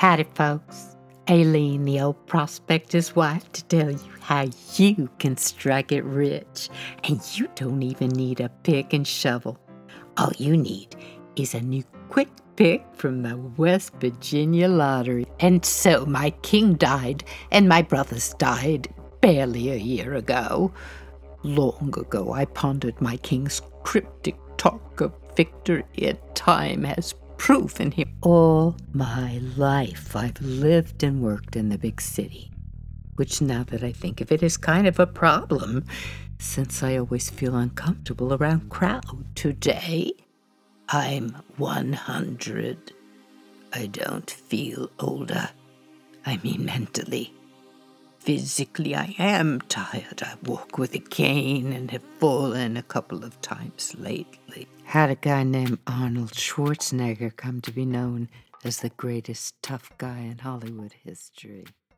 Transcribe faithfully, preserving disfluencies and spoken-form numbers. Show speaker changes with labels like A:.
A: Howdy, folks. Aileen, the old prospector's wife, to tell you how you can strike it rich. And you don't even need a pick and shovel. All you need is a new quick pick from the West Virginia lottery. And so my king died, and my brothers died barely a year ago. Long ago I pondered my king's cryptic talk of victory, and time has proven him. All my life I've lived and worked in the big city, which now that I think of it is kind of a problem, since I always feel uncomfortable around crowd. Today, I'm one hundred. I don't feel older. I mean mentally. Physically, I am tired. I walk with a cane and have fallen a couple of times lately. Had a guy named Arnold Schwarzenegger come to be known as the greatest tough guy in Hollywood history.